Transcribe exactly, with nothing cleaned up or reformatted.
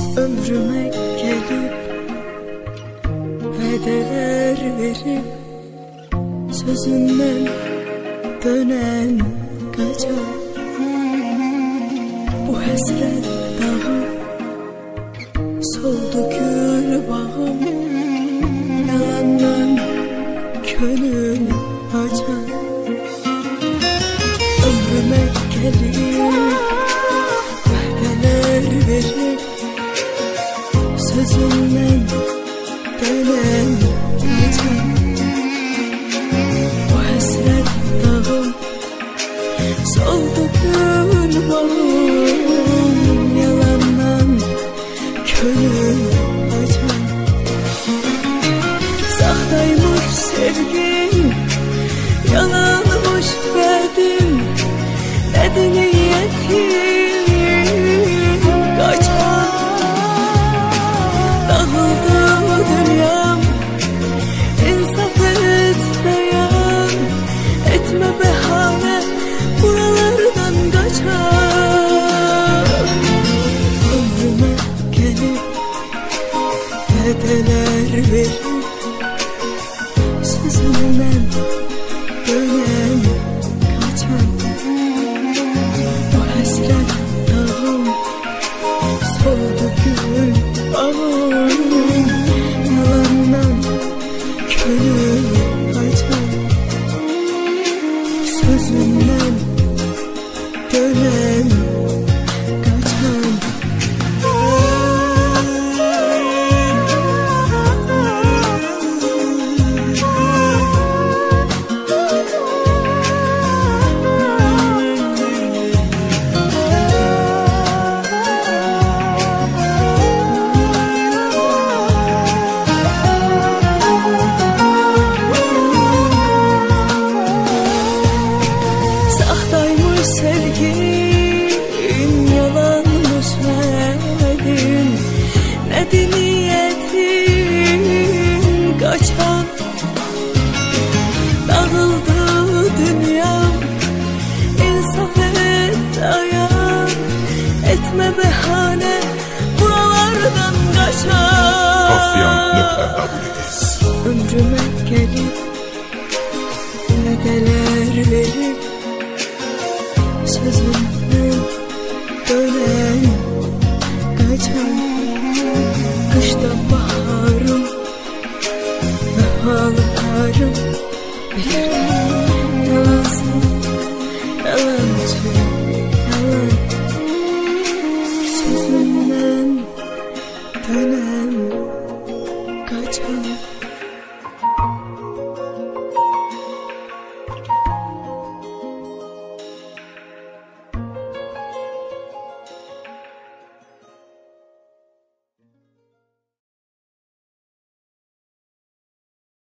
Ömrüme gelip vedeler verip sözünden dönen kaçar. Bu hasret dağım, soldu gül bağım, yalandan gönül açar. Ömrüme gelip vedeler verip sözünden dönen kaçar. Bu hasret dağım, soldu gül bağım, yalandan gönül açar. Sahtaymış sevgim, yalanmış verdim, neden niyetim kaçar. Dağıldı dünyam, insaf et dayan, etme behane, buralardan kaçar. Ömrüme gelip vedeler verip sözünden dönen kaçar. Bu hasret dağım, soldu gül bağım, yalandan gönül açar. Sözünden dönen kaçar. Sahtaymış sevgin, yalanmış verdin, neden niyetin kaçar. Dağıldı dünyam, insaf et dayan, etme behane, buralardan kaçar. Ömrüme gelip vedeler verip sözünden dönen kaçar. Kışta baharım, vefalı karım, bilirdim yalansın, yalancı, yalan. Sözünden dönen